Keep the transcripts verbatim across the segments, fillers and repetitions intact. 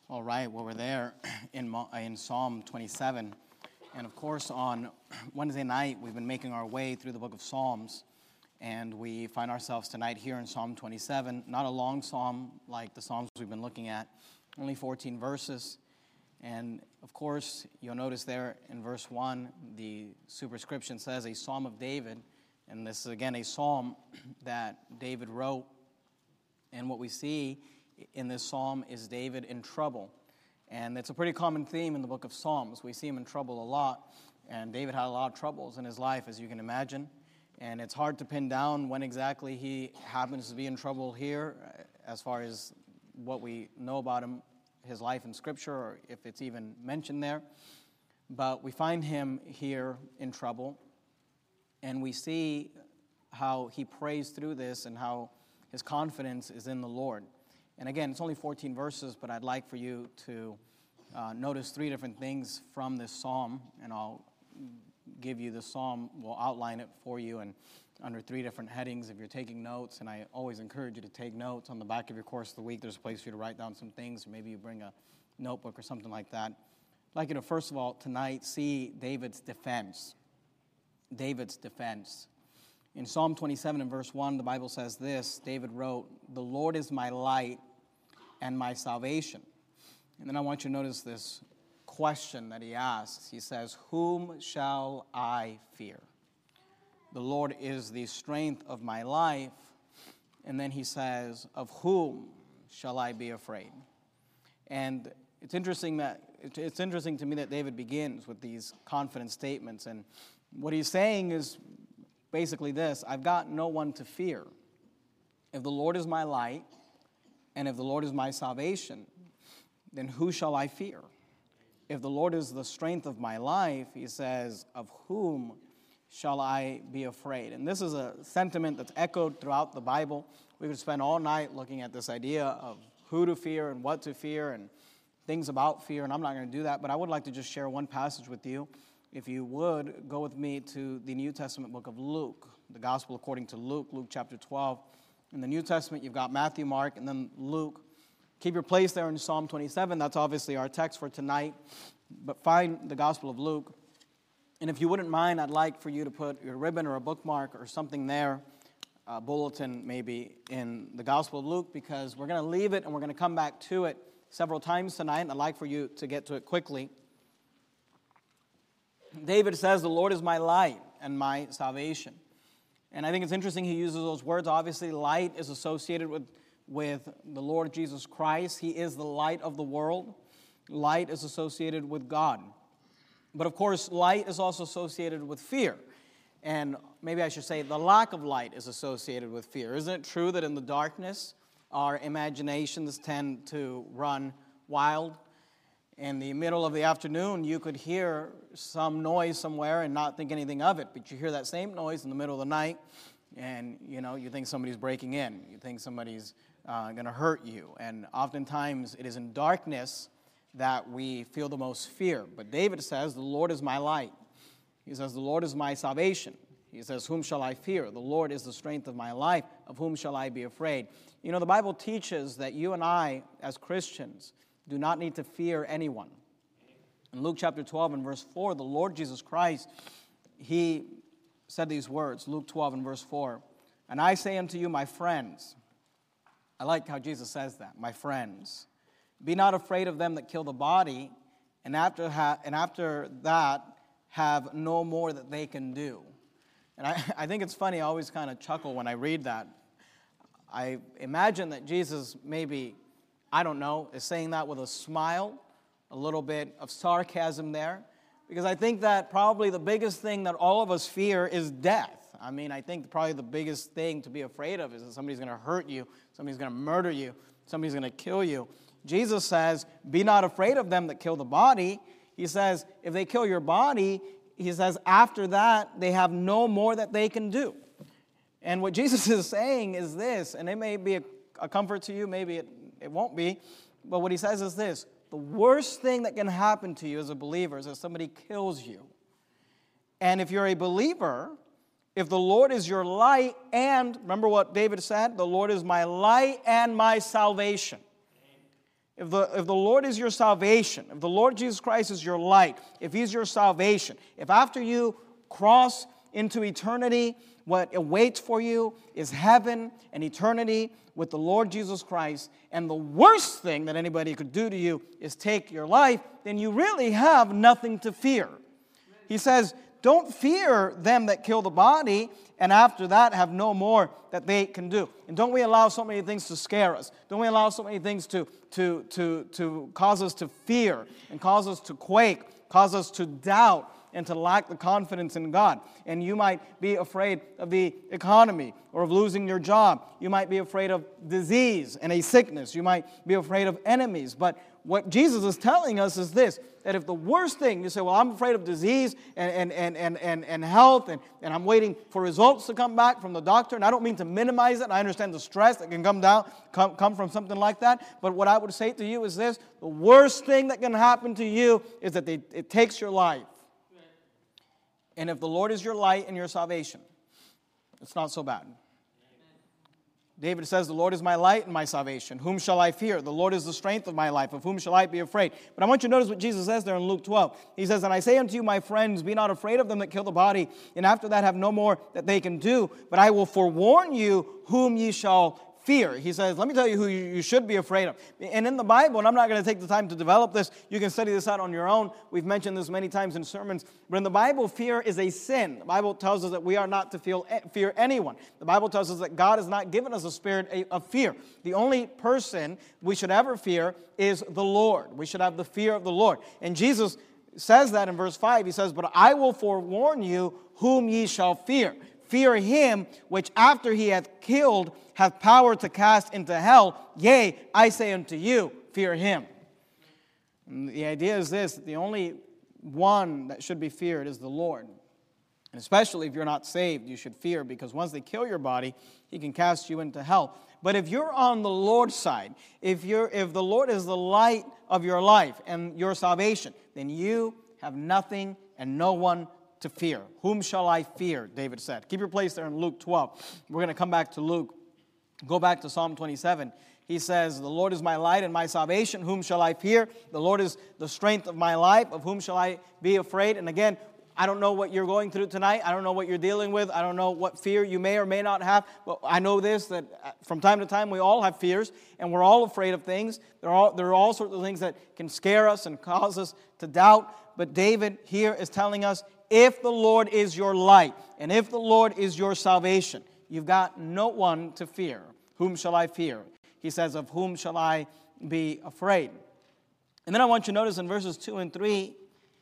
All right, well, we're there in, Mo- in Psalm twenty-seven. And of course, on Wednesday night, we've been making our way through the book of Psalms. And we find ourselves tonight here in Psalm twenty-seven. Not a long psalm like the Psalms we've been looking at, only fourteen verses. And of course, you'll notice there in verse one, the superscription says a Psalm of David. And this is, again, a psalm that David wrote. And what we see in this psalm is David in trouble. And it's a pretty common theme in the book of Psalms. We see him in trouble a lot. And David had a lot of troubles in his life, as you can imagine. And it's hard to pin down when exactly he happens to be in trouble here, as far as what we know about him, his life in Scripture, or if it's even mentioned there. But we find him here in trouble. And we see how he prays through this and how his confidence is in the Lord. And again, it's only fourteen verses, but I'd like for you to uh, notice three different things from this psalm, and I'll give you the psalm, we'll outline it for you, and under three different headings if you're taking notes, and I always encourage you to take notes. On the back of your course of the week, there's a place for you to write down some things, or maybe you bring a notebook or something like that. I'd like you to, first of all, tonight, see David's defense. David's defense. In Psalm twenty-seven and verse one, the Bible says this, David wrote, "The Lord is my light and my salvation." And then I want you to notice this question that he asks. He says, "Whom shall I fear?" The Lord is the strength of my life. And then he says, "Of whom shall I be afraid?" And it's interesting that it's interesting to me that David begins with these confident statements. And what he's saying is basically this: I've got no one to fear. If the Lord is my light, and if the Lord is my salvation, then who shall I fear? If the Lord is the strength of my life, he says, of whom shall I be afraid? And this is a sentiment that's echoed throughout the Bible. We could spend all night looking at this idea of who to fear and what to fear and things about fear, and I'm not going to do that, but I would like to just share one passage with you. If you would, go with me to the New Testament book of Luke, the Gospel according to Luke, Luke chapter twelve. In the New Testament, you've got Matthew, Mark, and then Luke. Keep your place there in Psalm twenty-seven. That's obviously our text for tonight. But find the Gospel of Luke. And if you wouldn't mind, I'd like for you to put your ribbon or a bookmark or something there, a bulletin maybe, in the Gospel of Luke, because we're going to leave it and we're going to come back to it several times tonight. And I'd like for you to get to it quickly. David says, "The Lord is my light and my salvation." And I think it's interesting he uses those words. Obviously, light is associated with, with the Lord Jesus Christ. He is the light of the world. Light is associated with God. But of course, light is also associated with fear. And maybe I should say the lack of light is associated with fear. Isn't it true that in the darkness, our imaginations tend to run wild? In the middle of the afternoon, you could hear some noise somewhere and not think anything of it, but you hear that same noise in the middle of the night, and you know you think somebody's breaking in. You think somebody's uh, going to hurt you, and oftentimes it is in darkness that we feel the most fear. But David says, "The Lord is my light." He says, "The Lord is my salvation." He says, "Whom shall I fear? The Lord is the strength of my life. Of whom shall I be afraid?" You know, the Bible teaches that you and I, as Christians, do not need to fear anyone. In Luke chapter twelve and verse four, the Lord Jesus Christ, he said these words, Luke twelve and verse four, "And I say unto you, my friends," I like how Jesus says that, "my friends, be not afraid of them that kill the body, and after, ha- and after that have no more that they can do." And I, I think it's funny, I always kind of chuckle when I read that. I imagine that Jesus maybe, I don't know, is saying that with a smile, a little bit of sarcasm there, because I think that probably the biggest thing that all of us fear is death. I mean, I think probably the biggest thing to be afraid of is that somebody's going to hurt you, somebody's going to murder you, somebody's going to kill you. Jesus says, "Be not afraid of them that kill the body." He says, if they kill your body, he says, after that, they have no more that they can do. And what Jesus is saying is this, and it may be a, a comfort to you, maybe it It won't be. But what he says is this: the worst thing that can happen to you as a believer is that somebody kills you. And if you're a believer, if the Lord is your light, and remember what David said, "The Lord is my light and my salvation." If the, if the Lord is your salvation, if the Lord Jesus Christ is your light, if He's your salvation, if after you cross into eternity, what awaits for you is heaven and eternity with the Lord Jesus Christ, and the worst thing that anybody could do to you is take your life, then you really have nothing to fear. He says, don't fear them that kill the body, and after that have no more that they can do. And don't we allow so many things to scare us? Don't we allow so many things to, to, to, to cause us to fear and cause us to quake, cause us to doubt, and to lack the confidence in God? And you might be afraid of the economy or of losing your job. You might be afraid of disease and a sickness. You might be afraid of enemies. But what Jesus is telling us is this, that if the worst thing, you say, well, I'm afraid of disease and, and, and, and, and, and health, and, and I'm waiting for results to come back from the doctor, and I don't mean to minimize it. I understand the stress that can come down, come, come from something like that. But what I would say to you is this, the worst thing that can happen to you is that they, it takes your life. And if the Lord is your light and your salvation, it's not so bad. David says, the Lord is my light and my salvation. Whom shall I fear? The Lord is the strength of my life. Of whom shall I be afraid? But I want you to notice what Jesus says there in Luke twelve. He says, and I say unto you, my friends, be not afraid of them that kill the body, and after that have no more that they can do. But I will forewarn you whom ye shall fear. He says, let me tell you who you should be afraid of. And in the Bible, and I'm not going to take the time to develop this, you can study this out on your own. We've mentioned this many times in sermons. But in the Bible, fear is a sin. The Bible tells us that we are not to feel, fear anyone. The Bible tells us that God has not given us a spirit of fear. The only person we should ever fear is the Lord. We should have the fear of the Lord. And Jesus says that in verse five. He says, but I will forewarn you whom ye shall fear. Fear him which after he hath killed hath power to cast into hell. Yea, I say unto you, fear him. And the idea is this, that the only one that should be feared is the Lord. And especially if you're not saved, you should fear, because once they kill your body, He can cast you into hell. But if you're on the Lord's side, if you're if the Lord is the light of your life and your salvation, then you have nothing and no one to fear. Whom shall I fear? David said. Keep your place there in Luke twelve. We're going to come back to Luke. Go back to Psalm twenty-seven. He says, the Lord is my light and my salvation. Whom shall I fear? The Lord is the strength of my life. Of whom shall I be afraid? And again, I don't know what you're going through tonight. I don't know what you're dealing with. I don't know what fear you may or may not have. But I know this, that from time to time we all have fears, and we're all afraid of things. There are all, there are all sorts of things that can scare us and cause us to doubt. But David here is telling us, if the Lord is your light, and if the Lord is your salvation, you've got no one to fear. Whom shall I fear? He says, of whom shall I be afraid? And then I want you to notice in verses two and three,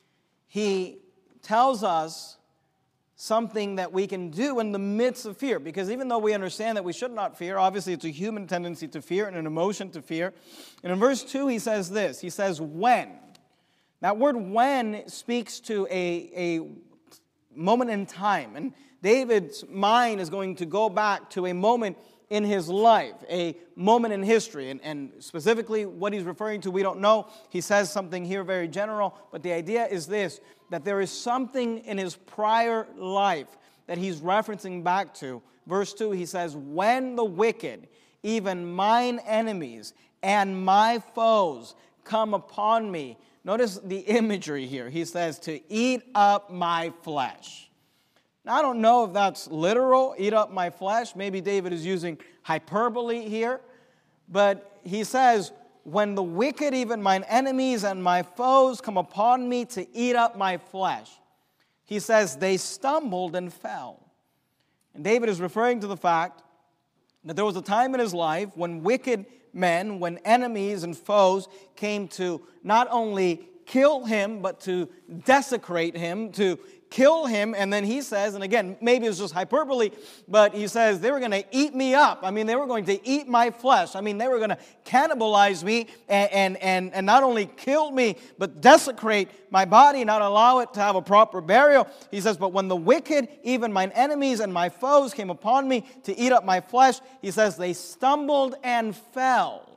he tells us something that we can do in the midst of fear. Because even though we understand that we should not fear, obviously it's a human tendency to fear and an emotion to fear. And in verse two, he says this. He says, when. That word when speaks to a, a moment in time. And David's mind is going to go back to a moment in his life, a moment in history. And, and specifically what he's referring to, we don't know. He says something here very general. But the idea is this, that there is something in his prior life that he's referencing back to. Verse two, he says, when the wicked, even mine enemies and my foes, come upon me. Notice the imagery here. He says, to eat up my flesh. Now, I don't know if that's literal, eat up my flesh. Maybe David is using hyperbole here. But he says, when the wicked, even mine enemies and my foes, come upon me to eat up my flesh. He says, they stumbled and fell. And David is referring to the fact that there was a time in his life when wicked men, when enemies and foes came to not only kill him, but to desecrate him, to kill him. And then he says, and again, maybe it's just hyperbole, but he says they were going to eat me up. I mean, they were going to eat my flesh. I mean, they were going to cannibalize me and, and, and, and not only kill me, but desecrate my body, not allow it to have a proper burial. He says, but when the wicked, even mine enemies and my foes came upon me to eat up my flesh, he says, they stumbled and fell.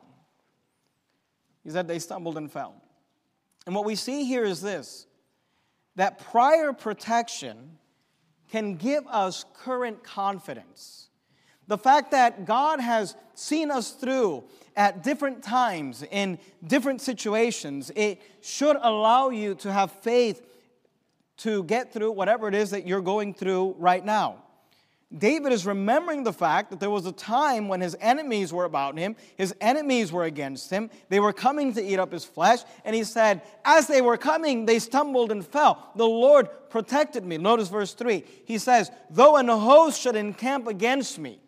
He said they stumbled and fell. And what we see here is this, that prior protection can give us current confidence. The fact that God has seen us through at different times, in different situations, it should allow you to have faith to get through whatever it is that you're going through right now. David is remembering the fact that there was a time when his enemies were about him, his enemies were against him, they were coming to eat up his flesh, and he said, as they were coming, they stumbled and fell. The Lord protected me. Notice verse three. He says, though an host should encamp against me.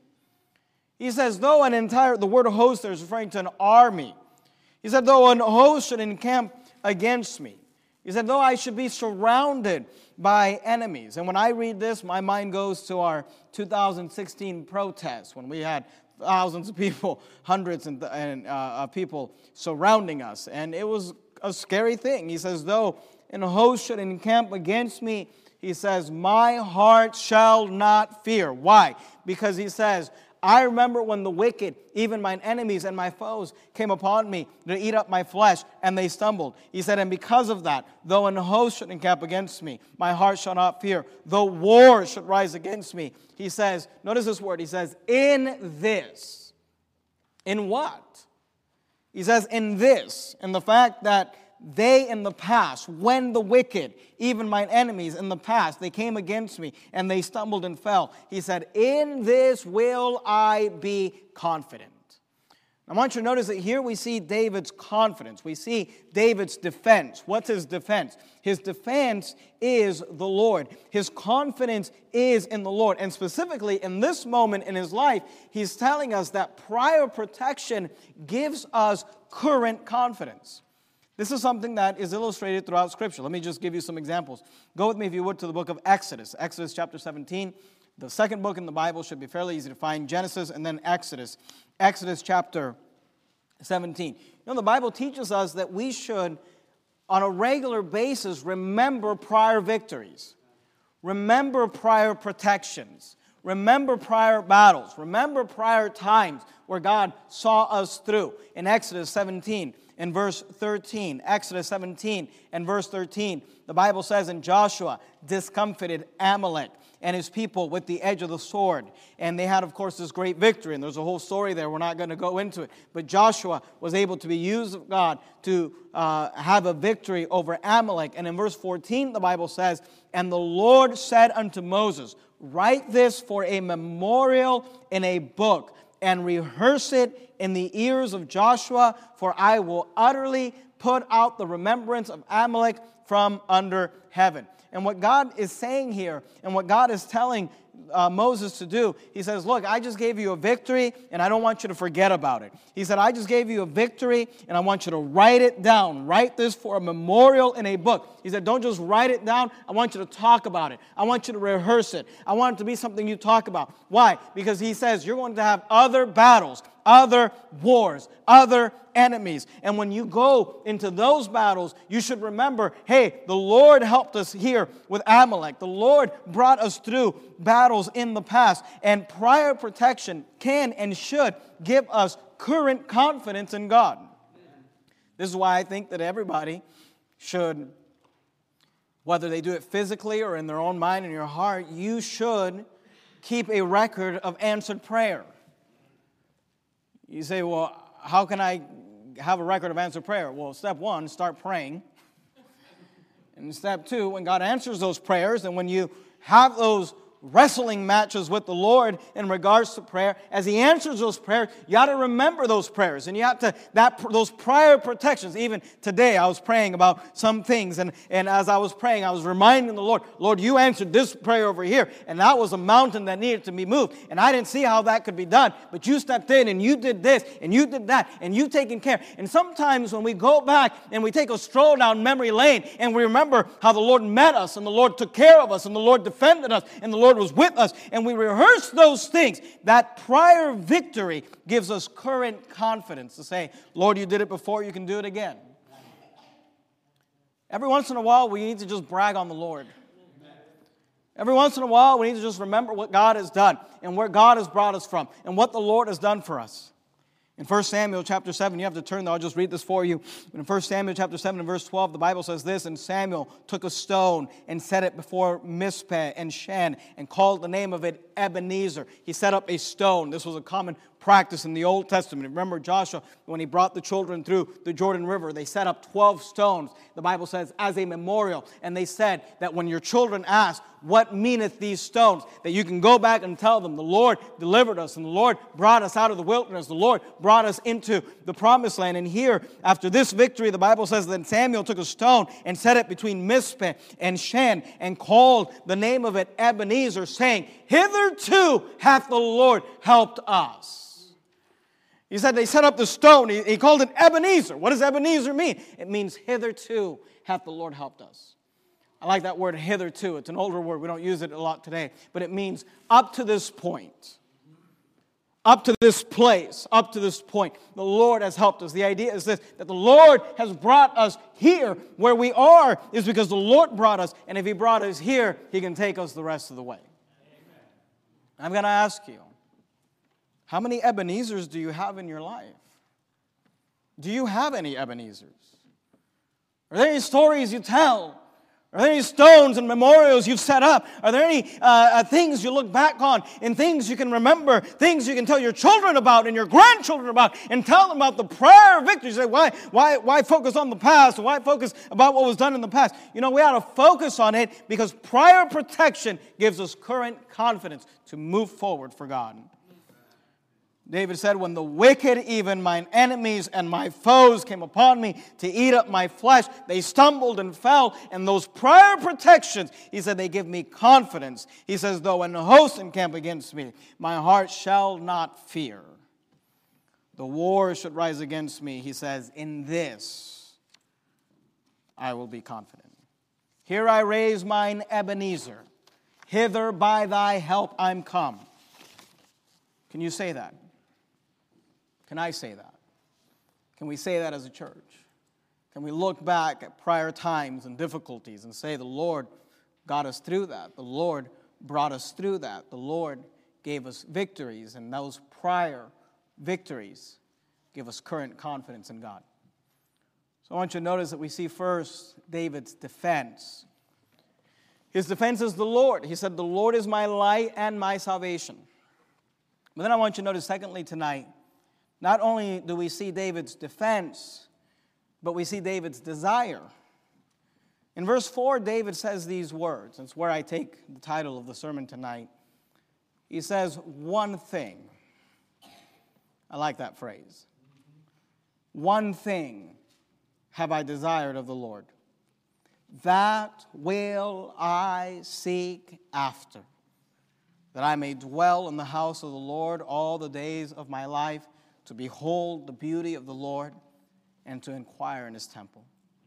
He says, though an entire, the word host there is referring to an army. He said, though an host should encamp against me. He said, though I should be surrounded by enemies. And when I read this, my mind goes to our two thousand sixteen protests when we had thousands of people, hundreds and, and uh, people surrounding us. And it was a scary thing. He says, though an host should encamp against me, he says, my heart shall not fear. Why? Because he says, I remember when the wicked, even mine enemies and my foes, came upon me to eat up my flesh, and they stumbled. He said, and because of that, though an host should encamp against me, my heart shall not fear. Though war should rise against me, he says, notice this word, he says, in this. In what? He says, in this, in the fact that they in the past, when the wicked, even mine enemies in the past, they came against me and they stumbled and fell. He said, in this will I be confident. I want you to notice that here we see David's confidence. We see David's defense. What's his defense? His defense is the Lord. His confidence is in the Lord. And specifically in this moment in his life, he's telling us that prior protection gives us current confidence. This is something that is illustrated throughout Scripture. Let me just give you some examples. Go with me, if you would, to the book of Exodus. Exodus chapter seventeen. The second book in the Bible should be fairly easy to find. Genesis and then Exodus. Exodus chapter seventeen. You know, the Bible teaches us that we should, on a regular basis, remember prior victories. Remember prior protections. Remember prior battles. Remember prior times where God saw us through. In Exodus seventeen. In verse thirteen, Exodus seventeen and verse thirteen, the Bible says, and Joshua discomfited Amalek and his people with the edge of the sword. And they had, of course, this great victory. And there's a whole story there. We're not going to go into it. But Joshua was able to be used of God to uh, have a victory over Amalek. And in verse fourteen, the Bible says, and the Lord said unto Moses, write this for a memorial in a book, and rehearse it in the ears of Joshua, for I will utterly put out the remembrance of Amalek from under heaven. And what God is saying here, and what God is telling uh, Moses to do, he says, look, I just gave you a victory, and I don't want you to forget about it. He said, I just gave you a victory, and I want you to write it down. Write this for a memorial in a book. He said, don't just write it down. I want you to talk about it. I want you to rehearse it. I want it to be something you talk about. Why? Because he says you're going to have other battles, other wars, other enemies. And when you go into those battles, you should remember, hey, the Lord helped us here with Amalek. The Lord brought us through battles in the past. And prior protection can and should give us current confidence in God. This is why I think that everybody should, whether they do it physically or in their own mind and your heart, you should keep a record of answered prayer. You say, well, how can I have a record of answered prayer? Well, step one, start praying. And step two, when God answers those prayers and when you have those wrestling matches with the Lord in regards to prayer, as He answers those prayers, you got to remember those prayers, and you have to that those prior protections. Even today, I was praying about some things, and and as I was praying, I was reminding the Lord, Lord, you answered this prayer over here, and that was a mountain that needed to be moved, and I didn't see how that could be done, but you stepped in and you did this and you did that and you taken care. And sometimes when we go back and we take a stroll down memory lane and we remember how the Lord met us and the Lord took care of us and the Lord defended us and the Lord was with us, and we rehearse those things, that prior victory gives us current confidence to say, Lord, you did it before, you can do it again. Every once in a while, we need to just brag on the Lord. Every once in a while, we need to just remember what God has done and where God has brought us from and what the Lord has done for us. In First Samuel chapter seven, you have to turn there, I'll just read this for you. In First Samuel chapter seven and verse twelve, the Bible says this, "And Samuel took a stone and set it before Mizpeh and Shan and called the name of it Ebenezer." He set up a stone. This was a common practice in the Old Testament. Remember Joshua, when he brought the children through the Jordan River, they set up twelve stones, the Bible says, as a memorial. And they said that when your children ask, "What meaneth these stones?" that you can go back and tell them, "The Lord delivered us, and the Lord brought us out of the wilderness. The Lord brought us into the promised land." And here, after this victory, the Bible says that Samuel took a stone and set it between Mizpeh and Shan and called the name of it Ebenezer, saying, "Hitherto hath the Lord helped us." He said they set up the stone. He, he called it Ebenezer. What does Ebenezer mean? It means hitherto hath the Lord helped us. I like that word hitherto. It's an older word. We don't use it a lot today. But it means up to this point. Up to this place. Up to this point. The Lord has helped us. The idea is this, that the Lord has brought us here. Where we are is because the Lord brought us. And if He brought us here, He can take us the rest of the way. Amen. I'm going to ask you, how many Ebenezers do you have in your life? Do you have any Ebenezers? Are there any stories you tell? Are there any stones and memorials you've set up? Are there any uh, uh, things you look back on and things you can remember, things you can tell your children about and your grandchildren about and tell them about the prior victories? You say, why, why, why focus on the past? Why focus about what was done in the past? You know, we ought to focus on it because prior protection gives us current confidence to move forward for God. David said, "When the wicked, even mine enemies and my foes, came upon me to eat up my flesh, they stumbled and fell." And those prior protections, he said, they give me confidence. He says, "Though an host encamp against me, my heart shall not fear. The war should rise against me," he says, "in this I will be confident. Here I raise mine Ebenezer. Hither by thy help I'm come." Can you say that? Can I say that? Can we say that as a church? Can we look back at prior times and difficulties and say, the Lord got us through that. The Lord brought us through that. The Lord gave us victories, and those prior victories give us current confidence in God. So I want you to notice that we see first David's defense. His defense is the Lord. He said, "The Lord is my light and my salvation." But then I want you to notice, secondly, tonight, not only do we see David's defense, but we see David's desire. In verse four, David says these words. It's where I take the title of the sermon tonight. He says, "One thing." I like that phrase. "One thing have I desired of the Lord, that will I seek after, that I may dwell in the house of the Lord all the days of my life, to behold the beauty of the Lord and to inquire in His temple."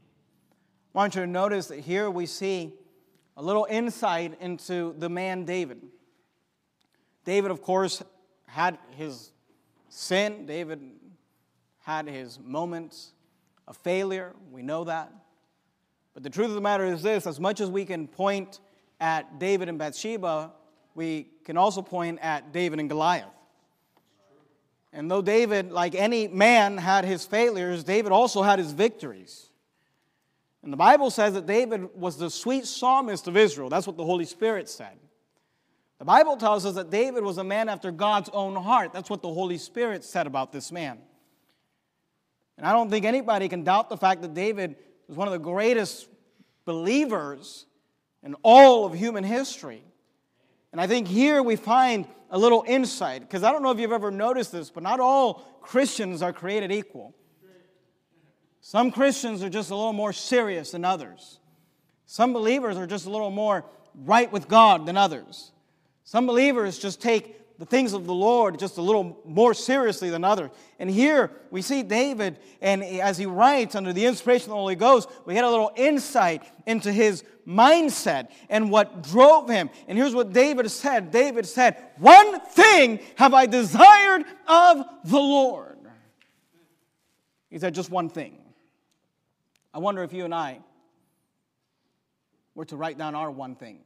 I want you to notice that here we see a little insight into the man David. David, of course, had his sin. David had his moments of failure. We know that. But the truth of the matter is this: as much as we can point at David and Bathsheba, we can also point at David and Goliath. And though David, like any man, had his failures, David also had his victories. And the Bible says that David was the sweet psalmist of Israel. That's what the Holy Spirit said. The Bible tells us that David was a man after God's own heart. That's what the Holy Spirit said about this man. And I don't think anybody can doubt the fact that David was one of the greatest believers in all of human history. And I think here we find a little insight, because I don't know if you've ever noticed this, but not all Christians are created equal. Some Christians are just a little more serious than others. Some believers are just a little more right with God than others. Some believers just take the things of the Lord just a little more seriously than others. And here we see David, and as he writes under the inspiration of the Holy Ghost, we get a little insight into his mindset and what drove him. And here's what David said. David said, "One thing have I desired of the Lord." He said just one thing. I wonder if you and I were to write down our one thing,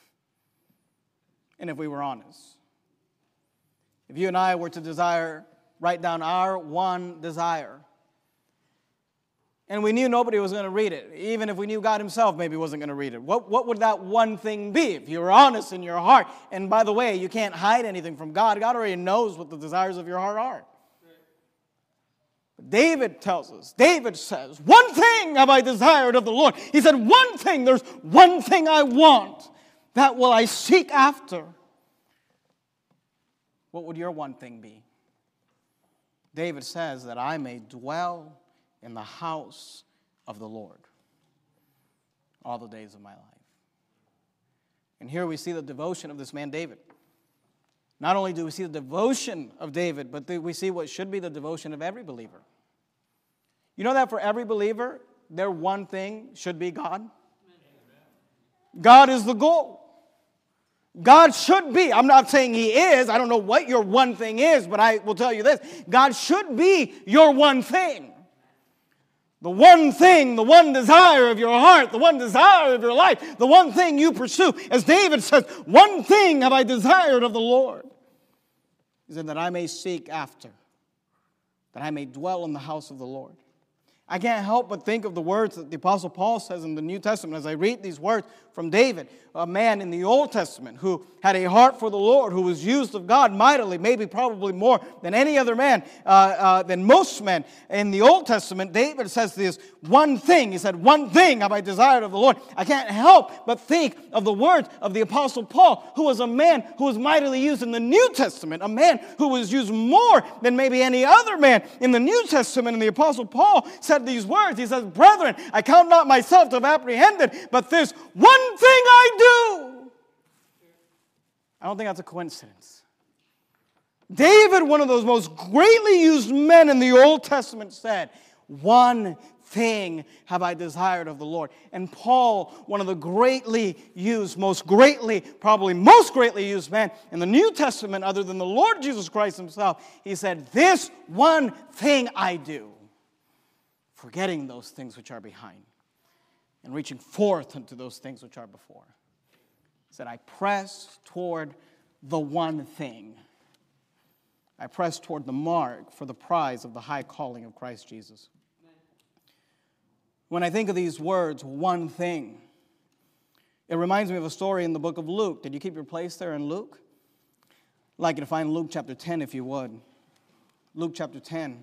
and if we were honest. If you and I were to desire write down our one desire. And we knew nobody was going to read it. Even if we knew God himself maybe wasn't going to read it. What, what would that one thing be if you were honest in your heart? And by the way, you can't hide anything from God. God already knows what the desires of your heart are. But David tells us, David says, one thing have I desired of the Lord. He said, one thing, there's one thing I want. That will I seek after. What would your one thing be? David says that I may dwell in the house of the Lord all the days of my life. And here we see the devotion of this man David. Not only do we see the devotion of David, but we see what should be the devotion of every believer. You know that for every believer, their one thing should be God? God is the goal. God should be, I'm not saying he is, I don't know what your one thing is, but I will tell you this, God should be your one thing. The one thing, the one desire of your heart, the one desire of your life, the one thing you pursue. As David says, one thing have I desired of the Lord. He said that I may seek after, that I may dwell in the house of the Lord. I can't help but think of the words that the Apostle Paul says in the New Testament as I read these words from David, a man in the Old Testament who had a heart for the Lord, who was used of God mightily, maybe probably more than any other man, uh, uh, than most men. In the Old Testament, David says this one thing. He said, one thing have I desired of the Lord. I can't help but think of the words of the Apostle Paul, who was a man who was mightily used in the New Testament, a man who was used more than maybe any other man in the New Testament. And the Apostle Paul said these words. He says, brethren, I count not myself to have apprehended, but this one thing I do. I don't think that's a coincidence. David, one of those most greatly used men in the Old Testament, said, one thing have I desired of the Lord. And Paul, one of the greatly used, most greatly, probably most greatly used men in the New Testament, other than the Lord Jesus Christ himself, he said, this one thing I do, forgetting those things which are behind and reaching forth unto those things which are before. He said, I press toward the one thing. I press toward the mark for the prize of the high calling of Christ Jesus. When I think of these words, one thing, it reminds me of a story in the book of Luke. Did you keep your place there in Luke? I'd like you to find Luke chapter ten if you would. Luke chapter ten.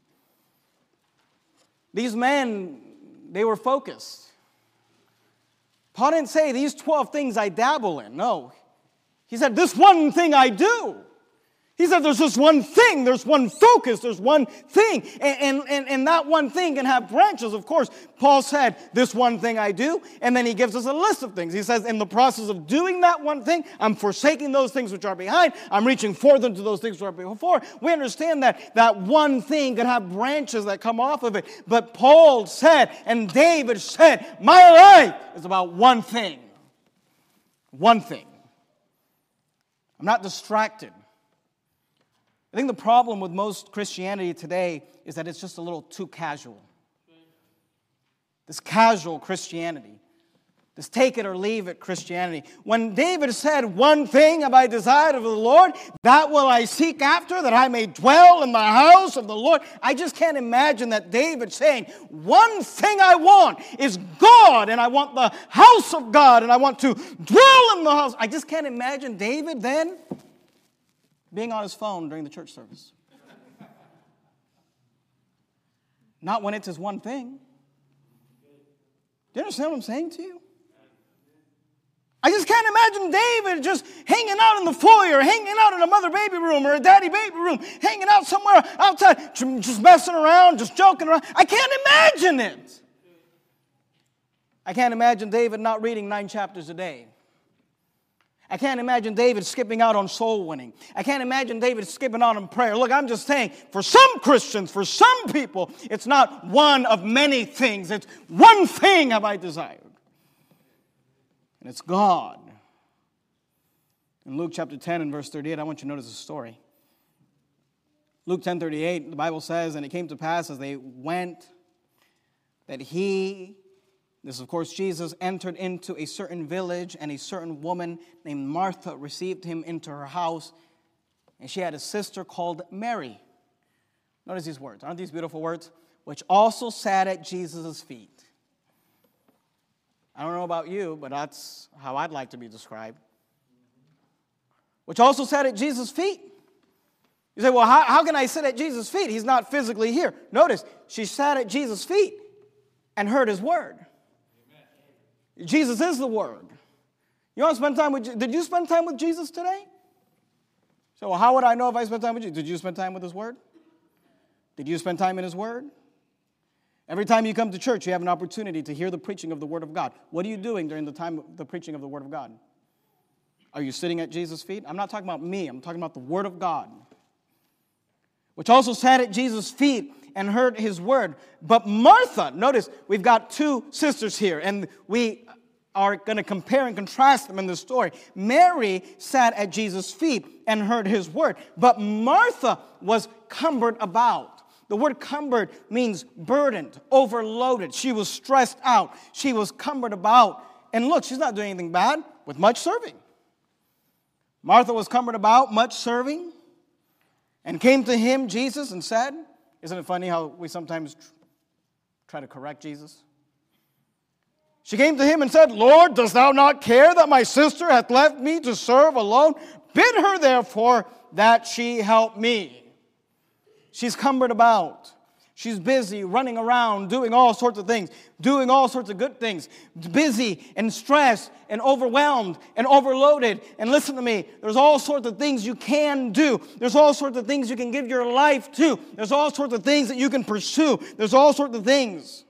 These men, they were focused. Paul didn't say, these twelve things I dabble in. No. He said, this one thing I do. He said, there's just one thing. There's one focus. There's one thing. And, and, and that one thing can have branches. Of course, Paul said, this one thing I do. And then he gives us a list of things. He says, in the process of doing that one thing, I'm forsaking those things which are behind. I'm reaching forth into those things which are before. We understand that that one thing can have branches that come off of it. But Paul said, and David said, my life is about one thing. One thing. I'm not distracted. I think the problem with most Christianity today is that it's just a little too casual. This casual Christianity. This take it or leave it Christianity. When David said, one thing have I desired of the Lord, that will I seek after, that I may dwell in the house of the Lord. I just can't imagine that David saying, one thing I want is God, and I want the house of God, and I want to dwell in the house. I just can't imagine David then being on his phone during the church service. Not when it's his one thing. Do you understand what I'm saying to you? I just can't imagine David just hanging out in the foyer, hanging out in a mother baby room or a daddy baby room, hanging out somewhere outside, just messing around, just joking around. I can't imagine it. I can't imagine David not reading nine chapters a day. I can't imagine David skipping out on soul winning. I can't imagine David skipping out on prayer. Look, I'm just saying, for some Christians, for some people, it's not one of many things. It's one thing have I desired. And it's God. In Luke chapter ten and verse thirty-eight, I want you to notice a story. Luke ten thirty-eight, the Bible says, and it came to pass as they went that he... This, of course, Jesus entered into a certain village, and a certain woman named Martha received him into her house. And she had a sister called Mary, Notice these words. Aren't these beautiful words? Which also sat at Jesus' feet. I don't know about you, but that's how I'd like to be described. Which also sat at Jesus' feet. You say, well, how, how can I sit at Jesus' feet? He's not physically here. Notice, she sat at Jesus' feet and heard his word. Amen. Jesus is the word. You want to spend time with, did you spend time with Jesus today? So, well, how would I know if I spent time with you? Did you spend time with his word? Did you spend time in his word? Every time you come to church, you have an opportunity to hear the preaching of the word of God. What are you doing during the time of the preaching of the word of God? Are you sitting at Jesus' feet? I'm not talking about me. I'm talking about the word of God. Which also sat at Jesus' feet and heard his word. But Martha, notice, we've got two sisters here, and we are going to compare and contrast them in this story. Mary sat at Jesus' feet and heard his word. But Martha was cumbered about. The word cumbered means burdened, overloaded. She was stressed out. She was cumbered about. And look, she's not doing anything bad with much serving. Martha was cumbered about, much serving, and came to him, Jesus, and said, isn't it funny how we sometimes try to correct Jesus? She came to him and said, Lord, dost thou not care that my sister hath left me to serve alone? Bid her therefore that she help me. She's cumbered about. She's busy running around doing all sorts of things, doing all sorts of good things, busy and stressed and overwhelmed and overloaded. And listen to me, there's all sorts of things you can do. There's all sorts of things you can give your life to. There's all sorts of things that you can pursue. There's all sorts of things.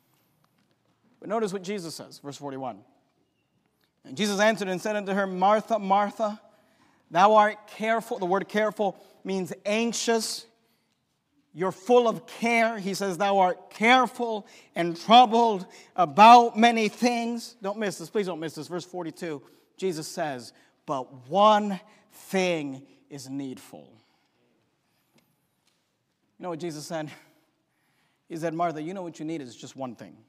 But notice what Jesus says, verse forty-one. And Jesus answered and said unto her, Martha, Martha, thou art careful. The word careful means anxious. You're full of care. He says, thou art careful and troubled about many things. Don't miss this. Please don't miss this. Verse forty-two, Jesus says, but one thing is needful. You know what Jesus said? He said, Martha, you know what you need is just one thing.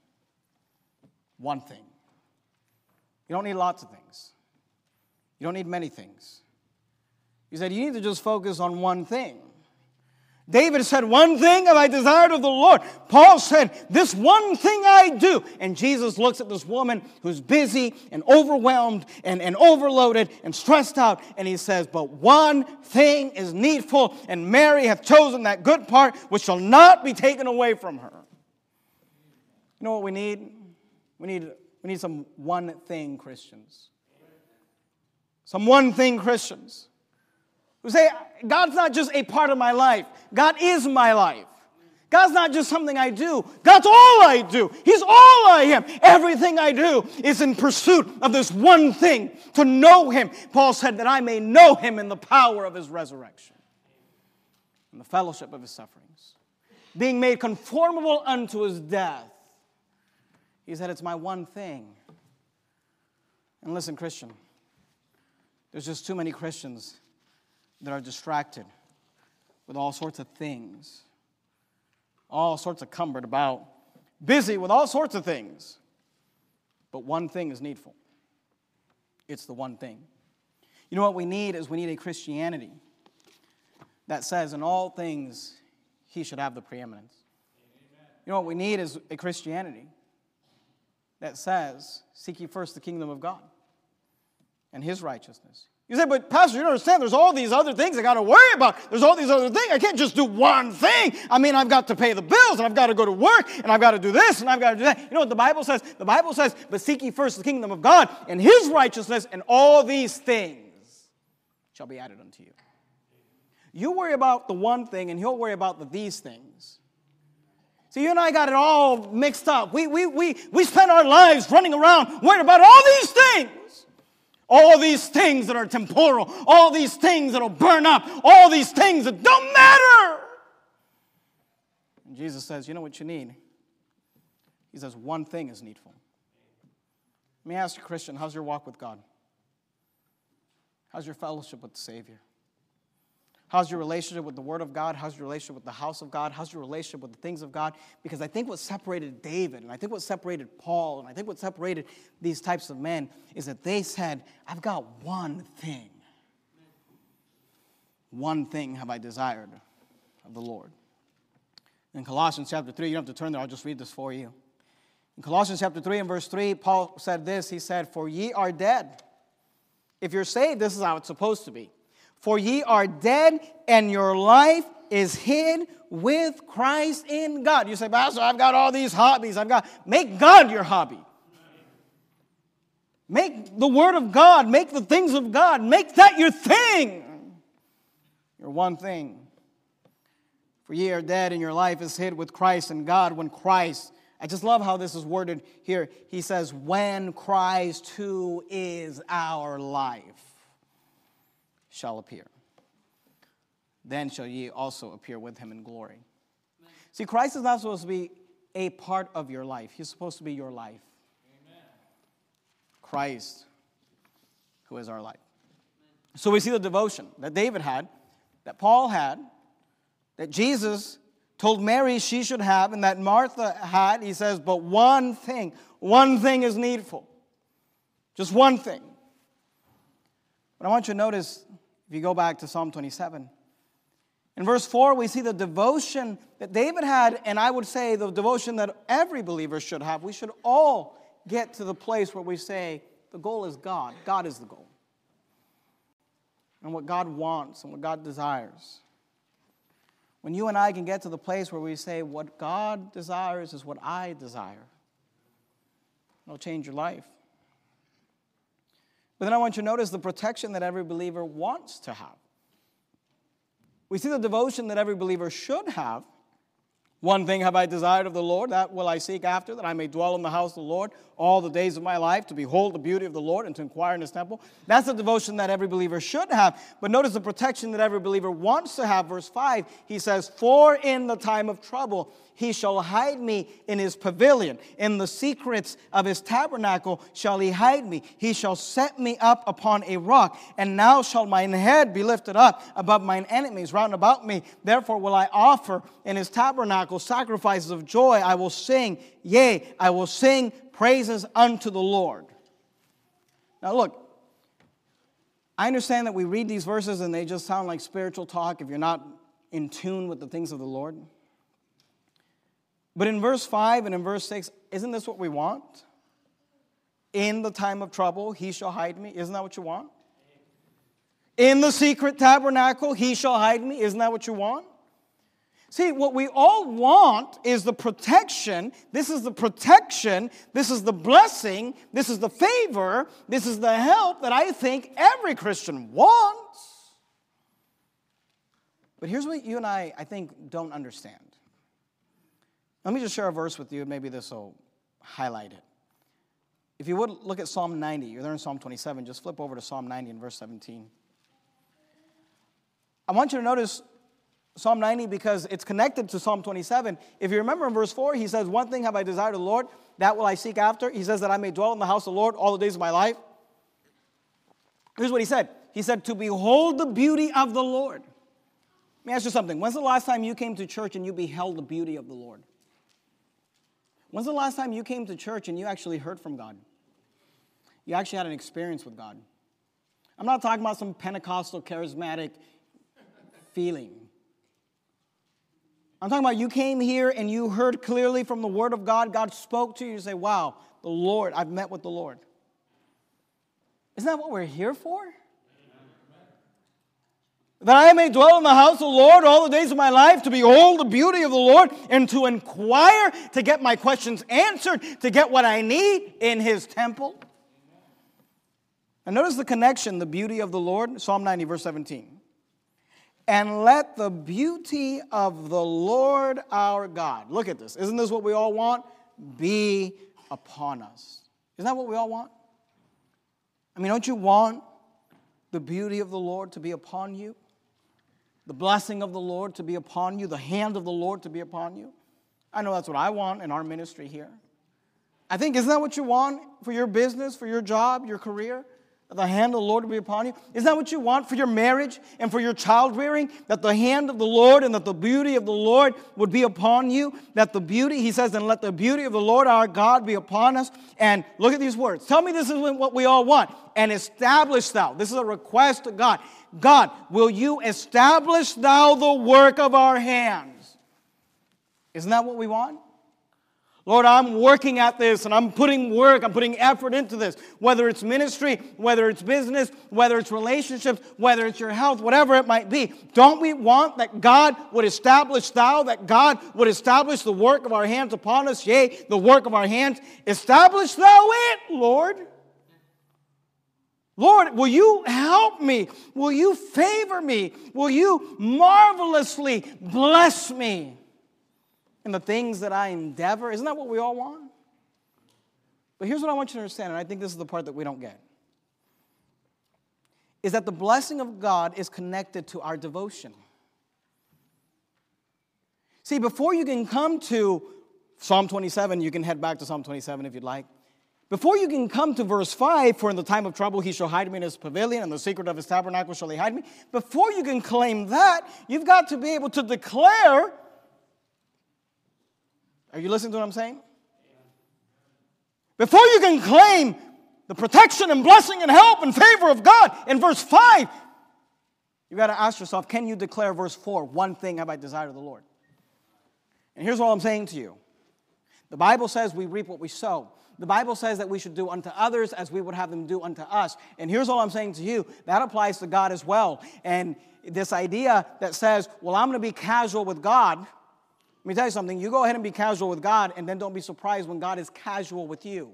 One thing. You don't need lots of things. You don't need many things. He said, you need to just focus on one thing. David said, one thing have I desired of the Lord. Paul said, this one thing I do. And Jesus looks at this woman who's busy and overwhelmed and, and overloaded and stressed out. And he says, but one thing is needful. And Mary hath chosen that good part which shall not be taken away from her. You know what we need? We need, we need some one thing Christians. Some one thing Christians. Who say, God's not just a part of my life. God is my life. God's not just something I do. God's all I do. He's all I am. Everything I do is in pursuit of this one thing, to know him. Paul said that I may know him in the power of his resurrection, in the fellowship of his sufferings, being made conformable unto his death. He said, it's my one thing. And listen, Christian, there's just too many Christians that are distracted with all sorts of things, all sorts of cumbered about, busy with all sorts of things. But one thing is needful. It's the one thing. You know what we need is we need a Christianity that says in all things he should have the preeminence. You know what we need is a Christianity that says, seek ye first the kingdom of God and his righteousness. You say, but Pastor, you don't understand. There's all these other things I got to worry about. There's all these other things. I can't just do one thing. I mean, I've got to pay the bills, and I've got to go to work, and I've got to do this, and I've got to do that. You know what the Bible says? The Bible says, but seek ye first the kingdom of God and his righteousness, and all these things shall be added unto you. You worry about the one thing, and he'll worry about the these things. See, you and I got it all mixed up. We, we, we, we spend our lives running around worried about all these things. All these things that are temporal. All these things that will burn up. All these things that don't matter. And Jesus says, you know what you need? He says, one thing is needful. Let me ask you, Christian, how's your walk with God? How's your fellowship with the Savior? How's your relationship with the Word of God? How's your relationship with the house of God? How's your relationship with the things of God? Because I think what separated David, and I think what separated Paul, and I think what separated these types of men is that they said, I've got one thing. One thing have I desired of the Lord. In Colossians chapter three, you don't have to turn there, I'll just read this for you. In Colossians chapter three and verse three, Paul said this. He said, for ye are dead. If you're saved, this is how it's supposed to be. For ye are dead, and your life is hid with Christ in God. You say, Pastor, I've got all these hobbies. I've got, make God your hobby. Make the Word of God, make the things of God, make that your thing. Your one thing. For ye are dead, and your life is hid with Christ in God. When Christ, I just love how this is worded here. He says, when Christ, who is our life, shall appear, then shall ye also appear with him in glory. Amen. See, Christ is not supposed to be a part of your life. He's supposed to be your life. Amen. Christ, who is our life. Amen. So we see the devotion that David had, that Paul had, that Jesus told Mary she should have, and that Martha had. He says, but one thing, one thing is needful. Just one thing. But I want you to notice, if you go back to Psalm twenty-seven, in verse four, we see the devotion that David had, and I would say the devotion that every believer should have. We should all get to the place where we say, the goal is God. God is the goal. And what God wants and what God desires. When you and I can get to the place where we say, what God desires is what I desire, it'll change your life. But then I want you to notice the protection that every believer wants to have. We see the devotion that every believer should have. One thing have I desired of the Lord, that will I seek after, that I may dwell in the house of the Lord all the days of my life, to behold the beauty of the Lord and to inquire in his temple. That's the devotion that every believer should have. But notice the protection that every believer wants to have. Verse five, he says, for in the time of trouble he shall hide me in his pavilion. In the secrets of his tabernacle shall he hide me. He shall set me up upon a rock. And now shall mine head be lifted up above mine enemies round about me. Therefore will I offer in his tabernacle sacrifices of joy. I will sing, yea, I will sing praises unto the Lord. Now look, I understand that we read these verses and they just sound like spiritual talk if you're not in tune with the things of the Lord. But in verse five and in verse six, isn't this what we want? In the time of trouble, he shall hide me. Isn't that what you want? In the secret tabernacle, he shall hide me. Isn't that what you want? See, what we all want is the protection. This is the protection. This is the blessing. This is the favor. This is the help that I think every Christian wants. But here's what you and I, I think, don't understand. Let me just share a verse with you, and maybe this will highlight it. If you would look at Psalm ninety, you're there in Psalm twenty-seven, just flip over to Psalm ninety and verse seventeen. I want you to notice Psalm ninety because it's connected to Psalm twenty-seven. If you remember in verse four, he says, one thing have I desired of the Lord, that will I seek after. He says that I may dwell in the house of the Lord all the days of my life. Here's what he said. He said, to behold the beauty of the Lord. Let me ask you something. When's the last time you came to church and you beheld the beauty of the Lord? When's the last time you came to church and you actually heard from God? You actually had an experience with God. I'm not talking about some Pentecostal charismatic feeling. I'm talking about you came here and you heard clearly from the Word of God. God spoke to you. You say, wow, the Lord, I've met with the Lord. Isn't that what we're here for? That I may dwell in the house of the Lord all the days of my life, to behold the beauty of the Lord, and to inquire, to get my questions answered, to get what I need in his temple. And notice the connection, the beauty of the Lord, Psalm ninety, verse seventeen. And let the beauty of the Lord our God, look at this, isn't this what we all want? Be upon us. Isn't that what we all want? I mean, don't you want the beauty of the Lord to be upon you? The blessing of the Lord to be upon you, the hand of the Lord to be upon you. I know that's what I want in our ministry here. I think, isn't that what you want for your business, for your job, your career? The hand of the Lord to be upon you. Isn't that what you want for your marriage and for your child rearing? That the hand of the Lord and that the beauty of the Lord would be upon you. That the beauty, he says, and let the beauty of the Lord our God be upon us. And look at these words. Tell me this is what we all want. And establish thou. This is a request to God. God, will you establish thou the work of our hands? Isn't that what we want? Lord, I'm working at this, and I'm putting work, I'm putting effort into this. Whether it's ministry, whether it's business, whether it's relationships, whether it's your health, whatever it might be. Don't we want that God would establish thou, that God would establish the work of our hands upon us, yea, the work of our hands? Establish thou it, Lord. Lord, will you help me? Will you favor me? Will you marvelously bless me in the things that I endeavor? Isn't that what we all want? But here's what I want you to understand, and I think this is the part that we don't get, is that the blessing of God is connected to our devotion. See, before you can come to Psalm twenty-seven, you can head back to Psalm twenty-seven if you'd like. Before you can come to verse five, for in the time of trouble he shall hide me in his pavilion, and the secret of his tabernacle shall he hide me. Before you can claim that, you've got to be able to declare. Are you listening to what I'm saying? Before you can claim the protection and blessing and help and favor of God in verse five, you've got to ask yourself, can you declare verse four, one thing have I desired of the Lord? And here's what I'm saying to you. The Bible says we reap what we sow. The Bible says that we should do unto others as we would have them do unto us. And here's all I'm saying to you. That applies to God as well. And this idea that says, well, I'm going to be casual with God. Let me tell you something. You go ahead and be casual with God, and then don't be surprised when God is casual with you.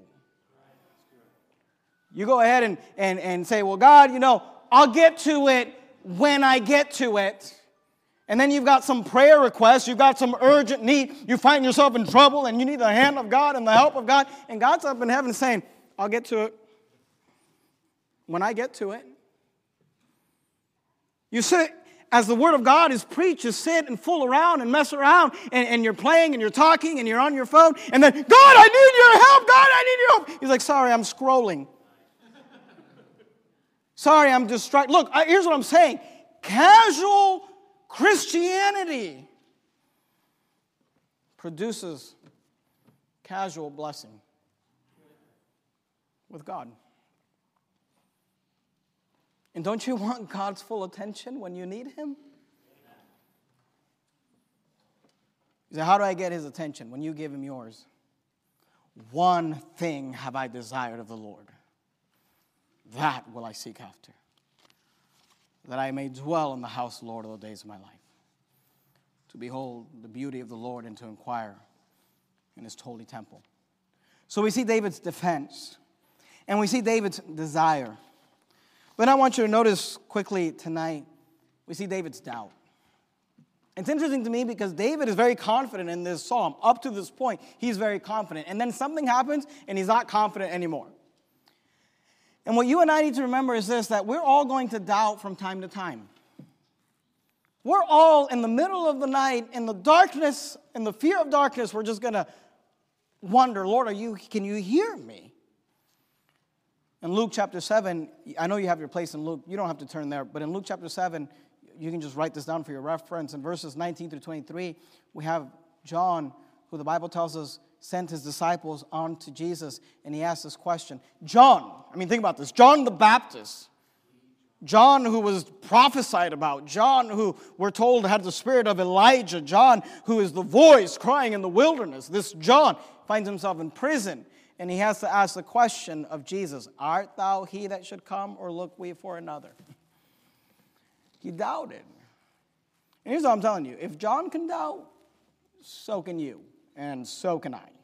You go ahead and, and, and say, well, God, you know, I'll get to it when I get to it. And then you've got some prayer requests, you've got some urgent need, you find yourself in trouble, and you need the hand of God and the help of God. And God's up in heaven saying, I'll get to it when I get to it. You sit, as the word of God is preached, you sit and fool around and mess around, and, and you're playing and you're talking and you're on your phone, and then, God, I need your help, God, I need your help. He's like, sorry, I'm scrolling. Sorry, I'm distracted. Look, I, here's what I'm saying. Casual Christianity produces casual blessing with God. And don't you want God's full attention when you need Him? You say, how do I get His attention? When you give Him yours. One thing have I desired of the Lord. That will I seek after. That I may dwell in the house of the Lord all the days of my life. To behold the beauty of the Lord and to inquire in His holy temple. So we see David's defense. And we see David's desire. But I want you to notice quickly tonight, we see David's doubt. It's interesting to me because David is very confident in this psalm. Up to this point, he's very confident. And then something happens and he's not confident anymore. And what you and I need to remember is this, that we're all going to doubt from time to time. We're all in the middle of the night, in the darkness, in the fear of darkness, we're just going to wonder, Lord, are you? Can you hear me? In Luke chapter seven, I know you have your place in Luke. You don't have to turn there. But in Luke chapter seven, you can just write this down for your reference. In verses nineteen through twenty-three, we have John, who the Bible tells us sent his disciples on to Jesus, and he asked this question. John, I mean, think about this. John the Baptist. John who was prophesied about. John who we're told had the spirit of Elijah. John who is the voice crying in the wilderness. This John finds himself in prison, and he has to ask the question of Jesus, art thou he that should come, or look we for another? He doubted. And here's what I'm telling you. If John can doubt, so can you, and so can I.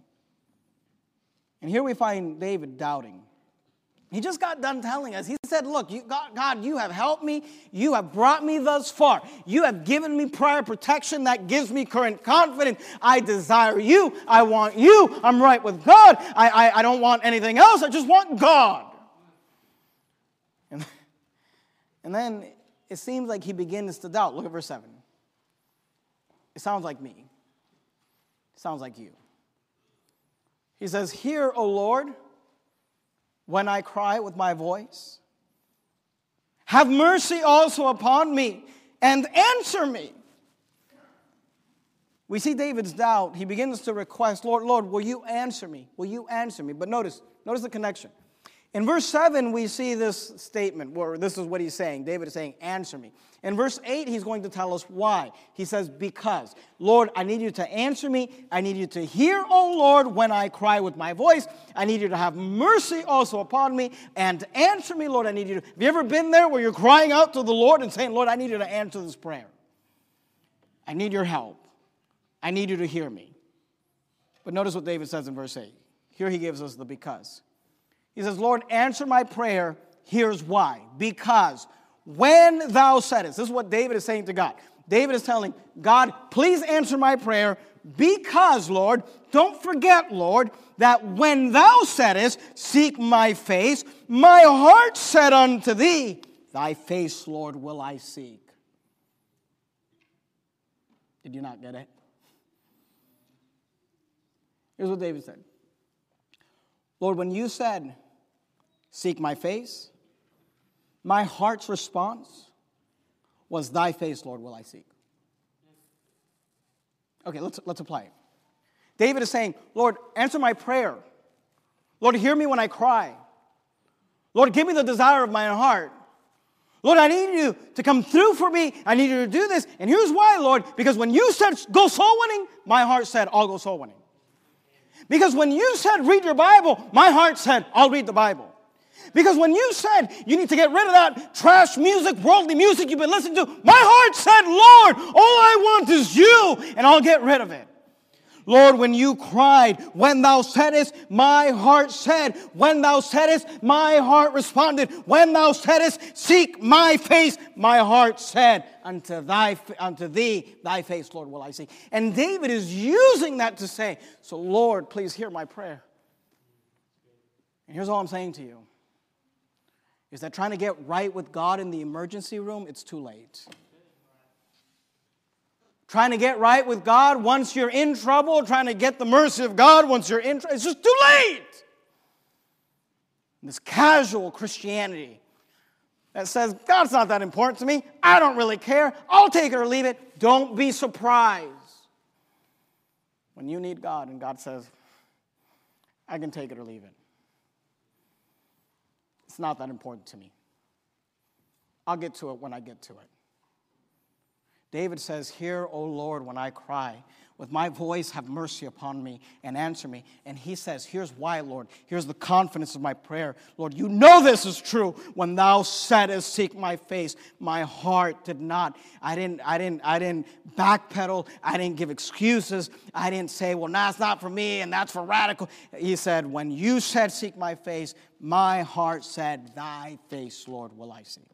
And here we find David doubting. He just got done telling us. He said, look, you, God, God, you have helped me. You have brought me thus far. You have given me prior protection that gives me current confidence. I desire you. I want you. I'm right with God. I, I, I don't want anything else. I just want God. And, and then it seems like he begins to doubt. Look at verse seven. It sounds like me. It sounds like you. He says, hear, O Lord, when I cry with my voice. Have mercy also upon me and answer me. We see David's doubt. He begins to request, Lord, Lord, will you answer me? Will you answer me? But notice, notice the connection. In verse seven, we see this statement, where this is what he's saying. David is saying, answer me. In verse eight, he's going to tell us why. He says, because. Lord, I need you to answer me. I need you to hear, O Lord, when I cry with my voice. I need you to have mercy also upon me and answer me, Lord. I need you to. Have you ever been there where you're crying out to the Lord and saying, Lord, I need you to answer this prayer. I need your help. I need you to hear me. But notice what David says in verse eight. Here he gives us the because. He says, Lord, answer my prayer. Here's why. Because when thou saidest, this is what David is saying to God. David is telling God, please answer my prayer because, Lord, don't forget, Lord, that when thou saidest, seek my face, my heart said unto thee, thy face, Lord, will I seek. Did you not get it? Here's what David said. Lord, when you said, seek my face, my heart's response was, thy face, Lord, will I seek. Okay, let's, let's apply it. David is saying, Lord, answer my prayer. Lord, hear me when I cry. Lord, give me the desire of my heart. Lord, I need you to come through for me. I need you to do this. And here's why, Lord, because when you said, go soul winning, my heart said, I'll go soul winning. Because when you said, read your Bible, my heart said, I'll read the Bible. Because when you said, you need to get rid of that trash music, worldly music you've been listening to, my heart said, Lord, all I want is you, and I'll get rid of it. Lord, when you cried, when thou saidest, my heart said. When thou saidest, my heart responded. When thou saidest, seek my face, my heart said, unto thy, unto thee, thy face, Lord, will I seek. And David is using that to say, so Lord, please hear my prayer. And here's all I'm saying to you, is that trying to get right with God in the emergency room, it's too late. Trying to get right with God once you're in trouble, trying to get the mercy of God once you're in trouble, it's just too late. This casual Christianity that says, God's not that important to me. I don't really care. I'll take it or leave it. Don't be surprised when you need God and God says, I can take it or leave it. It's not that important to me. I'll get to it when I get to it. David says, hear, O Lord, when I cry. With my voice, have mercy upon me and answer me. And he says, here's why, Lord. Here's the confidence of my prayer. Lord, you know this is true. When thou saidest, seek my face, my heart did not. I didn't, I didn't, I didn't backpedal. I didn't give excuses. I didn't say, well, nah, it's not for me and that's for radical. He said, when you said, seek my face, my heart said, thy face, Lord, will I seek.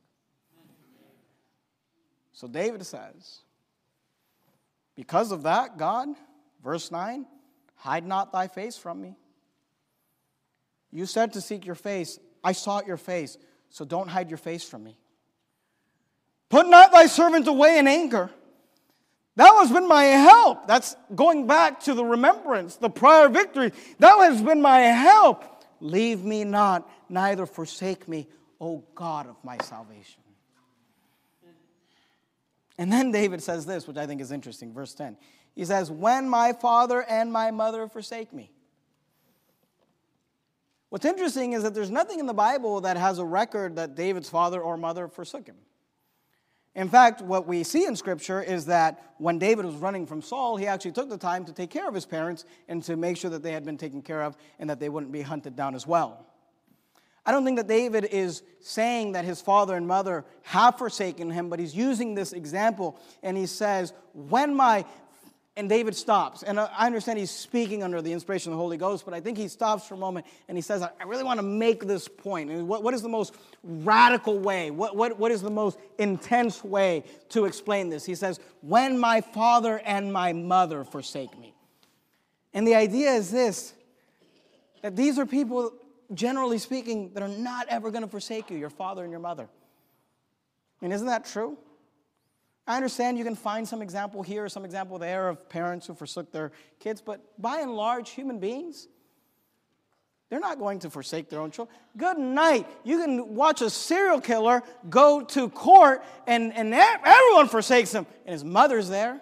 So David says, because of that, God, verse nine, hide not thy face from me. You said to seek your face. I sought your face, so don't hide your face from me. Put not thy servant away in anger. Thou hast been my help. That's going back to the remembrance, the prior victory. Thou hast been my help. Leave me not, neither forsake me, O God of my salvation. And then David says this, which I think is interesting, verse ten. He says, when my father and my mother forsake me. What's interesting is that there's nothing in the Bible that has a record that David's father or mother forsook him. In fact, what we see in Scripture is that when David was running from Saul, he actually took the time to take care of his parents and to make sure that they had been taken care of and that they wouldn't be hunted down as well. I don't think that David is saying that his father and mother have forsaken him, but he's using this example, and he says, when my, and David stops. And I understand he's speaking under the inspiration of the Holy Ghost, but I think he stops for a moment, and he says, I really want to make this point. And what, what is the most radical way? What, what, what is the most intense way to explain this? He says, when my father and my mother forsake me. And the idea is this, that these are people, generally speaking, that are not ever going to forsake you, your father and your mother. I mean, isn't that true? I understand you can find some example here or some example there of parents who forsook their kids, but by and large, human beings, they're not going to forsake their own children. Good night. You can watch a serial killer go to court and, and everyone forsakes him, and his mother's there.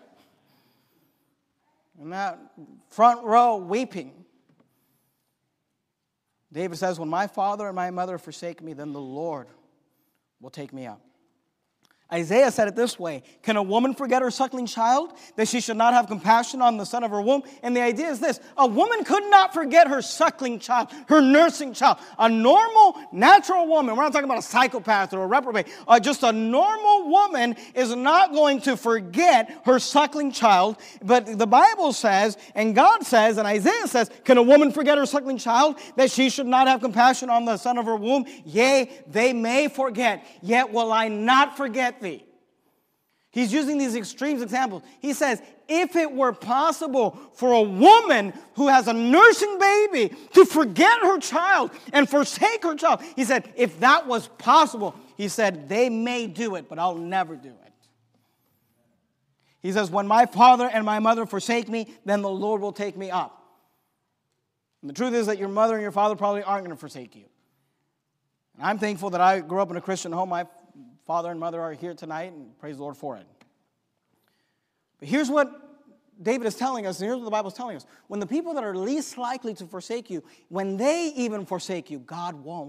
In that front row weeping. David says, when my father and my mother forsake me, then the Lord will take me up. Isaiah said it this way: can a woman forget her suckling child, that she should not have compassion on the son of her womb? And the idea is this: a woman could not forget her suckling child, her nursing child. A normal, natural woman, we're not talking about a psychopath or a reprobate, uh, just a normal woman is not going to forget her suckling child. But the Bible says, and God says, and Isaiah says, can a woman forget her suckling child, that she should not have compassion on the son of her womb? Yea, they may forget, yet will I not forget thee. He's using these extreme examples. He says, if it were possible for a woman who has a nursing baby to forget her child and forsake her child, he said, if that was possible, he said, they may do it, but I'll never do it. He says, when my father and my mother forsake me, then the Lord will take me up. And the truth is that your mother and your father probably aren't going to forsake you. And I'm thankful that I grew up in a Christian home. My father and mother are here tonight, and praise the Lord for it. But here's what David is telling us, and here's what the Bible is telling us. When the people that are least likely to forsake you, when they even forsake you, God won't.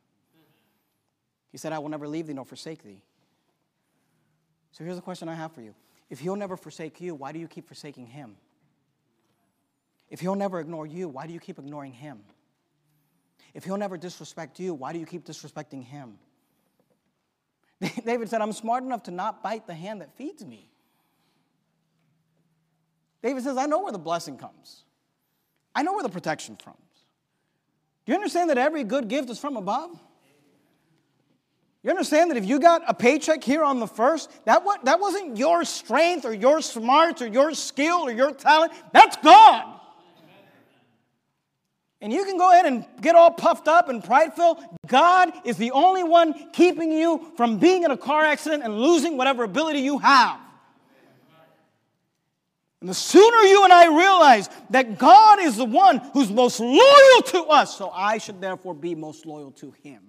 He said, I will never leave thee nor forsake thee. So here's the question I have for you. If he'll never forsake you, why do you keep forsaking him? If he'll never ignore you, why do you keep ignoring him? If he'll never disrespect you, why do you keep disrespecting him? David said, I'm smart enough to not bite the hand that feeds me. David says, I know where the blessing comes. I know where the protection comes. Do you understand that every good gift is from above? You understand that if you got a paycheck here on the first, that, what, that wasn't your strength or your smarts or your skill or your talent. That's God. And you can go ahead and get all puffed up and prideful. God is the only one keeping you from being in a car accident and losing whatever ability you have. And the sooner you and I realize that God is the one who's most loyal to us, so I should therefore be most loyal to him.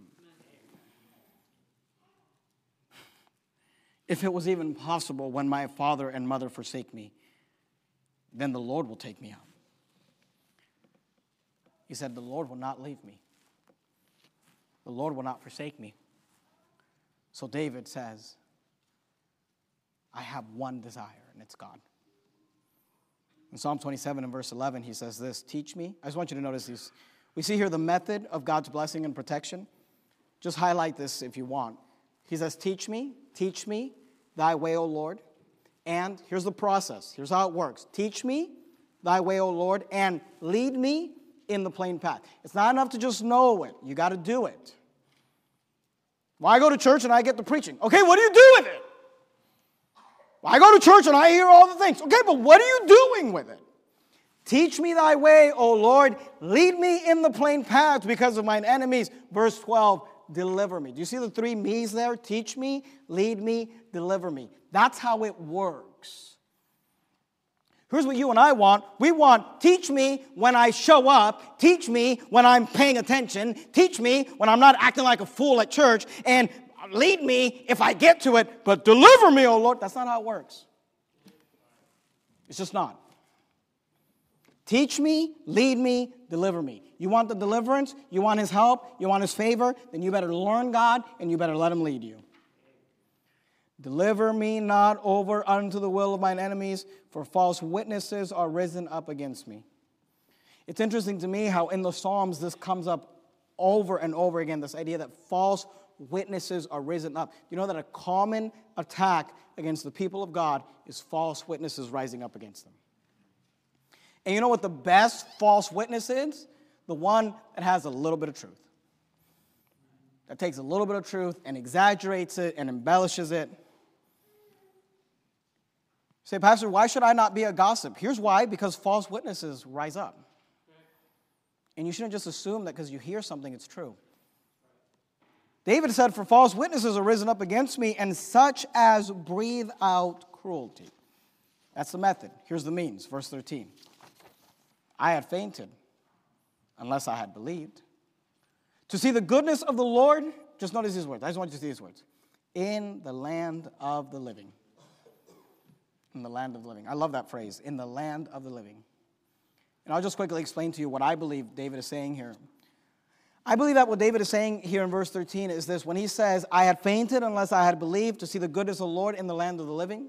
If it was even possible, when my father and mother forsake me, then the Lord will take me up. He said, the Lord will not leave me. The Lord will not forsake me. So David says, I have one desire, and it's God. In Psalm twenty-seven and verse eleven, he says this, teach me. I just want you to notice these. We see here the method of God's blessing and protection. Just highlight this if you want. He says, teach me, teach me thy way, O Lord. And here's the process. Here's how it works. Teach me thy way, O Lord, and lead me in the plain path. It's not enough to just know it. You got to do it. Well, I go to church and I get the preaching. Okay, what do you do with it? Well, I go to church and I hear all the things. Okay, but what are you doing with it? Teach me thy way, O Lord. Lead me in the plain path because of mine enemies. Verse twelve, deliver me. Do you see the three me's there? Teach me, lead me, deliver me. That's how it works. Here's what you and I want. We want, teach me when I show up. Teach me when I'm paying attention. Teach me when I'm not acting like a fool at church. And lead me if I get to it. But deliver me, oh Lord. That's not how it works. It's just not. Teach me, lead me, deliver me. You want the deliverance? You want his help? You want his favor? Then you better learn God and you better let him lead you. Deliver me not over unto the will of mine enemies, for false witnesses are risen up against me. It's interesting to me how in the Psalms this comes up over and over again, this idea that false witnesses are risen up. You know that a common attack against the people of God is false witnesses rising up against them. And you know what the best false witness is? The one that has a little bit of truth. That takes a little bit of truth and exaggerates it and embellishes it. Say, Pastor, why should I not be a gossip? Here's why, because false witnesses rise up. And you shouldn't just assume that because you hear something, it's true. David said, for false witnesses are risen up against me, and such as breathe out cruelty. That's the method. Here's the means. Verse thirteen. I had fainted, unless I had believed. To see the goodness of the Lord, just notice these words. I just want you to see these words. In the land of the living. In the land of the living. I love that phrase, in the land of the living. And I'll just quickly explain to you what I believe David is saying here. I believe that what David is saying here in verse thirteen is this. When he says, I had fainted unless I had believed to see the goodness of the Lord in the land of the living.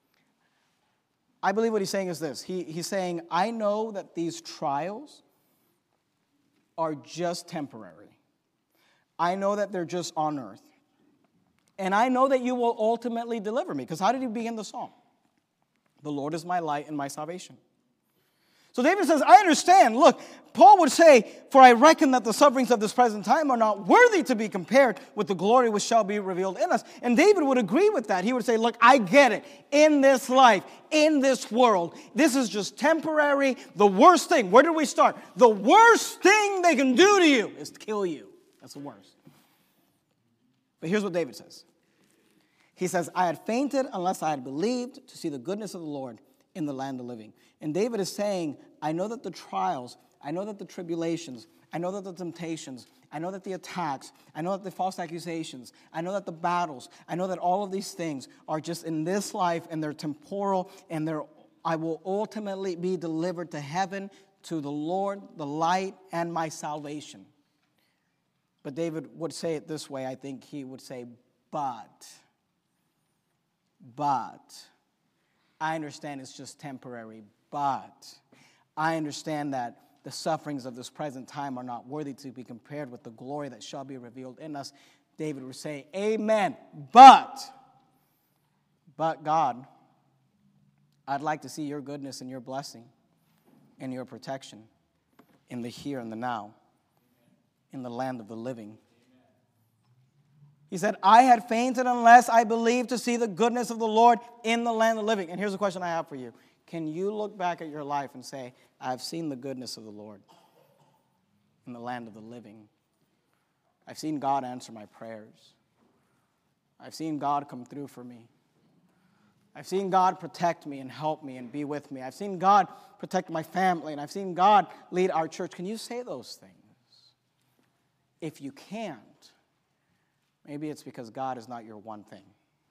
I believe what he's saying is this. He, he's saying, I know that these trials are just temporary. I know that they're just on earth. And I know that you will ultimately deliver me. Because how did he begin the psalm? The Lord is my light and my salvation. So David says, I understand. Look, Paul would say, for I reckon that the sufferings of this present time are not worthy to be compared with the glory which shall be revealed in us. And David would agree with that. He would say, look, I get it. In this life, in this world, this is just temporary. The worst thing, where did we start? The worst thing they can do to you is to kill you. That's the worst. But here's what David says. He says, I had fainted unless I had believed to see the goodness of the Lord in the land of the living. And David is saying, I know that the trials, I know that the tribulations, I know that the temptations, I know that the attacks, I know that the false accusations, I know that the battles, I know that all of these things are just in this life and they're temporal and they're, I will ultimately be delivered to heaven, to the Lord, the light, and my salvation. But David would say it this way. I think he would say, but, but, I understand it's just temporary, but I understand that the sufferings of this present time are not worthy to be compared with the glory that shall be revealed in us. David would say, amen, but, but God, I'd like to see your goodness and your blessing and your protection in the here and the now, in the land of the living. He said, I had fainted unless I believed to see the goodness of the Lord in the land of the living. And here's a question I have for you. Can you look back at your life and say, I've seen the goodness of the Lord in the land of the living? I've seen God answer my prayers. I've seen God come through for me. I've seen God protect me and help me and be with me. I've seen God protect my family, and I've seen God lead our church. Can you say those things? If you can't, maybe it's because God is not your one thing.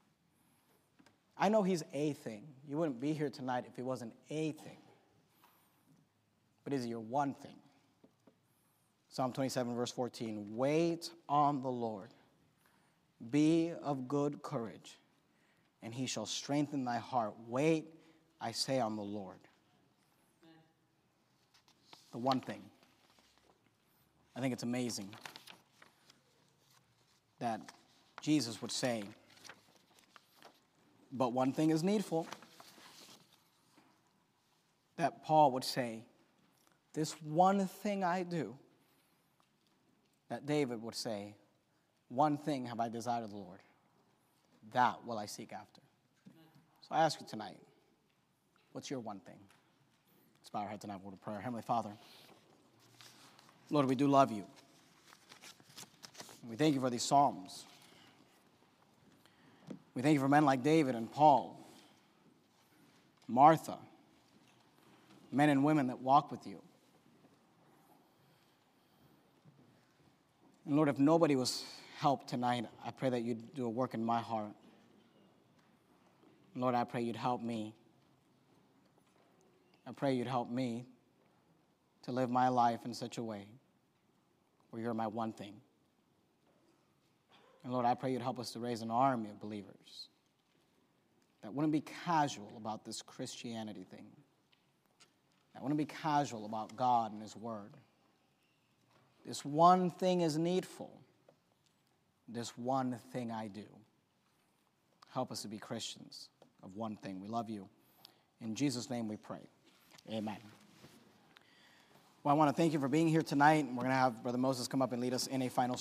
I know he's a thing. You wouldn't be here tonight if he wasn't a thing. But is he your one thing? Psalm twenty-seven, verse fourteen. Wait on the Lord. Be of good courage, and he shall strengthen thy heart. Wait, I say, on the Lord. The one thing. I think it's amazing that Jesus would say, but one thing is needful. That Paul would say, this one thing I do. That David would say, one thing have I desired of the Lord. That will I seek after. So I ask you tonight, what's your one thing? Let's bow our heads tonight for a prayer. Heavenly Father, Lord, we do love you. We thank you for these Psalms. We thank you for men like David and Paul, Martha, men and women that walk with you. And Lord, if nobody was helped tonight, I pray that you'd do a work in my heart. Lord, I pray you'd help me. I pray you'd help me to live my life in such a way where you're my one thing. And Lord, I pray you'd help us to raise an army of believers that wouldn't be casual about this Christianity thing, that wouldn't be casual about God and his word. This one thing is needful. This one thing I do. Help us to be Christians of one thing. We love you. In Jesus' name we pray. Amen. Well, I want to thank you for being here tonight. We're going to have Brother Moses come up and lead us in a final